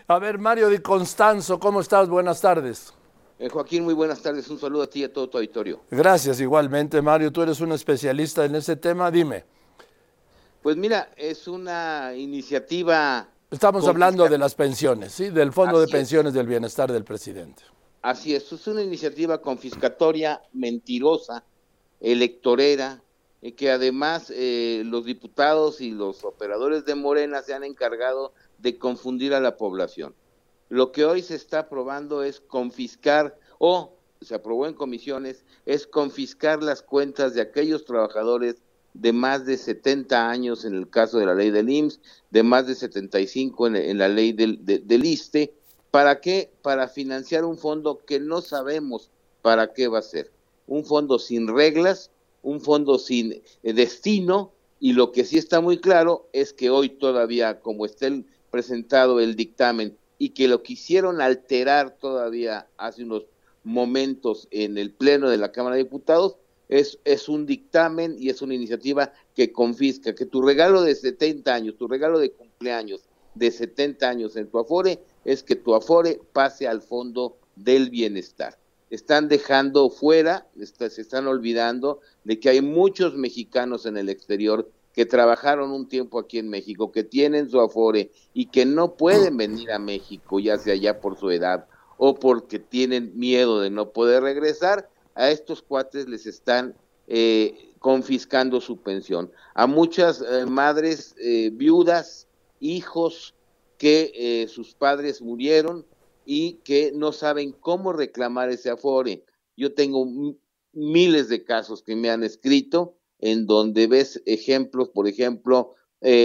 A ver, Mario Di Constanzo, ¿cómo estás? Buenas tardes. Joaquín, muy buenas tardes. Un saludo a ti y a todo tu auditorio. Gracias, igualmente, Mario. Tú eres un especialista en ese tema. Dime, Pues mira, es una iniciativa estamos hablando de confiscatoria. las pensiones, ¿sí? Del Fondo de Así es, Pensiones del Bienestar del Presidente. así es una iniciativa confiscatoria, mentirosa, electorera, que además los diputados y los operadores de Morena se han encargado de confundir a la población. Lo que hoy se está aprobando es confiscar, o se aprobó en comisiones, es confiscar las cuentas de aquellos trabajadores de más de 70 años en el caso de la ley del IMSS, de más de 75 en la ley del ISSSTE. ¿Para qué? Para financiar un fondo que no sabemos para qué va a ser. Un fondo sin reglas, un fondo sin destino, y lo que sí está muy claro es que hoy todavía, como está presentado el dictamen, y que lo quisieron alterar todavía hace unos momentos en el Pleno de la Cámara de Diputados, es un dictamen y es una iniciativa que confisca, que tu regalo de 70 años, tu regalo de cumpleaños de 70 años en tu Afore, es que tu Afore pase al Fondo del Bienestar. Están dejando fuera, se están olvidando de que hay muchos mexicanos en el exterior que trabajaron un tiempo aquí en México, que tienen su Afore y que no pueden venir a México, ya sea ya por su edad o porque tienen miedo de no poder regresar. A estos cuates les están confiscando su pensión. A muchas madres viudas, hijos que sus padres murieron y que no saben cómo reclamar ese Afore. Yo tengo miles de casos que me han escrito en donde ves ejemplos, por ejemplo,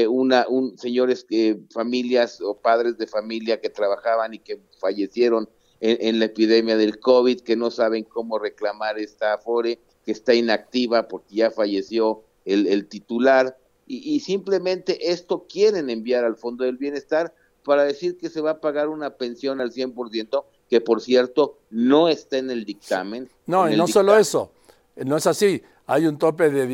señores familias o padres de familia que trabajaban y que fallecieron en la epidemia del COVID, que no saben cómo reclamar esta Afore, que está inactiva porque ya falleció el titular, y simplemente esto quieren enviar al Fondo del Bienestar para decir que se va a pagar una pensión al 100%, que por cierto no está en el dictamen. No, En y el no solo dictamen eso, no es así. Hay un tope de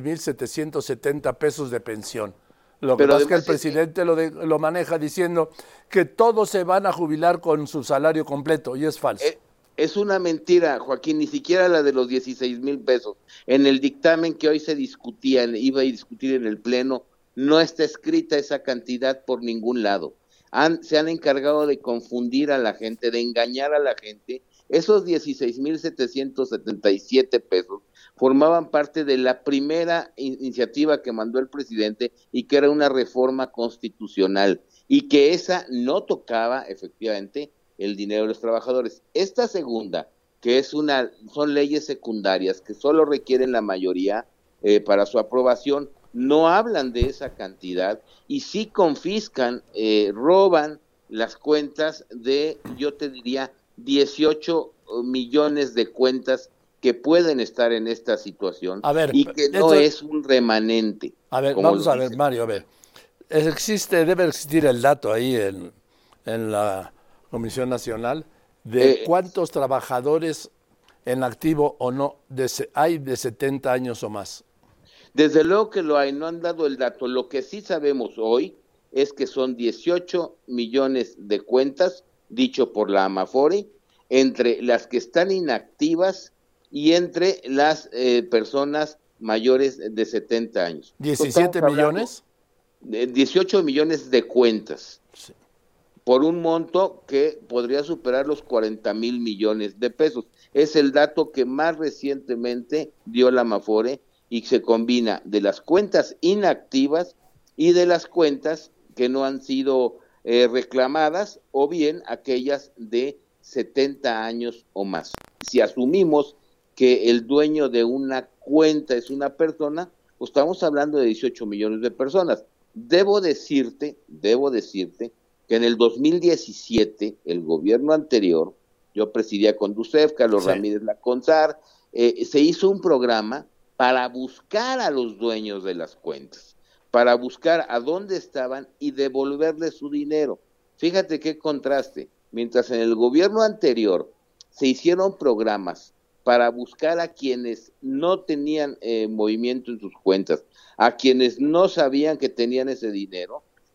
16,770 pesos de pensión. Lo que pero pasa es que el además presidente lo maneja diciendo que todos se van a jubilar con su salario completo, y es falso. es una mentira, Joaquín, ni siquiera la de los 16,000 pesos. En el dictamen que hoy se discutía, iba a discutir en el Pleno, no está escrita esa cantidad por ningún lado. Se han encargado de confundir a la gente, de engañar a la gente. Esos 16,777 pesos formaban parte de la primera iniciativa que mandó el presidente y que era una reforma constitucional, y que esa no tocaba efectivamente el dinero de los trabajadores. Esta segunda, que son leyes secundarias que solo requieren la mayoría para su aprobación, no hablan de esa cantidad y sí confiscan, roban las cuentas de, yo te diría, 18 millones de cuentas que pueden estar en esta situación A ver, y que no eso, es un remanente, a ver, como vamos lo a ver, dice el Mario, a ver. presidente. Debe existir el dato ahí en la Comisión Nacional de Eh, cuántos trabajadores en activo o no hay de 70 años o más. Desde luego que lo hay, no han dado el dato. Lo que sí sabemos hoy es que son 18 millones de cuentas, dicho por la Amafore, entre las que están inactivas y entre las personas mayores de 70 años. Entonces, estamos 17 hablando millones. de 18 millones de cuentas, Sí. por un monto que podría superar los 40,000 millones de pesos. Es el dato que más recientemente dio la Amafore, y se combina de las cuentas inactivas y de las cuentas que no han sido reclamadas, o bien aquellas de 70 años o más. Si asumimos que el dueño de una cuenta es una persona, pues estamos hablando de 18 millones de personas. Debo decirte que en el 2017, el gobierno anterior, yo presidía con Ducef, Carlos Sí. Ramírez Laconsar, se hizo un programa para buscar a los dueños de las cuentas, para buscar a dónde estaban y devolverles su dinero. Fíjate qué contraste. Mientras en el gobierno anterior se hicieron programas para buscar a quienes no tenían movimiento en sus cuentas, a quienes no sabían que tenían ese dinero,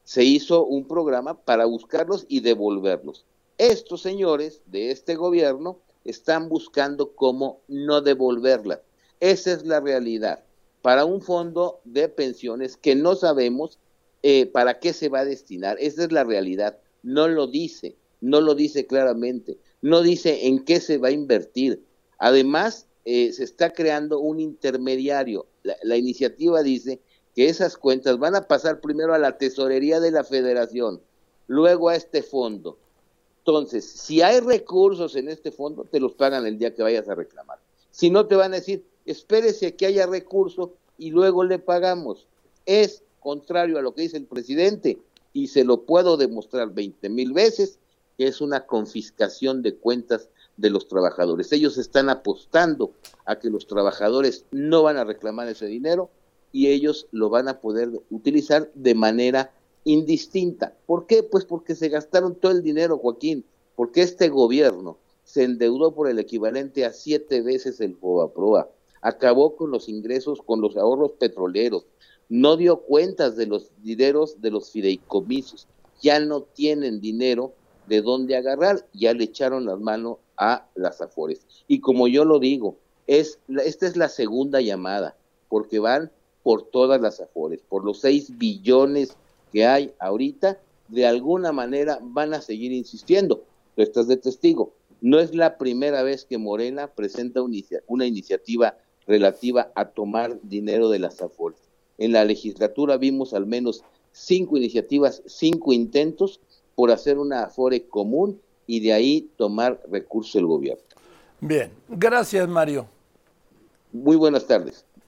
se hizo un programa para buscarlos y devolverlos. Estos señores de este gobierno están buscando cómo no devolverlas. Esa es la realidad. Para un fondo de pensiones que no sabemos para qué se va a destinar. Esa es la realidad. No lo dice claramente. No dice en qué se va a invertir. Además, se está creando un intermediario. La iniciativa dice que esas cuentas van a pasar primero a la tesorería de la Federación, luego a este fondo. Entonces, si hay recursos en este fondo, te los pagan el día que vayas a reclamar. Si no, te van a decir, espérese que haya recursos y luego le pagamos. Es contrario a lo que dice el presidente, y se lo puedo demostrar 20,000 veces, que es una confiscación de cuentas de los trabajadores. Ellos están apostando a que los trabajadores no van a reclamar ese dinero y ellos lo van a poder utilizar de manera indistinta. ¿Por qué? Pues porque se gastaron todo el dinero, Joaquín, porque este gobierno se endeudó por el equivalente a 7 veces el FOBAPROA, acabó con los ingresos, con los ahorros petroleros, no dio cuentas de los dineros de los fideicomisos, ya no tienen dinero de dónde agarrar, ya le echaron las manos a las Afores. Y como yo lo digo, esta es la segunda llamada, porque van por todas las Afores, por los 6 billones que hay ahorita, de alguna manera van a seguir insistiendo. Tú estás de testigo. No es la primera vez que Morena presenta una iniciativa relativa a tomar dinero de las Afores. En la legislatura vimos al menos 5 iniciativas, 5 intentos por hacer una Afore común y de ahí tomar recursos del gobierno. Bien, gracias, Mario. Muy buenas tardes.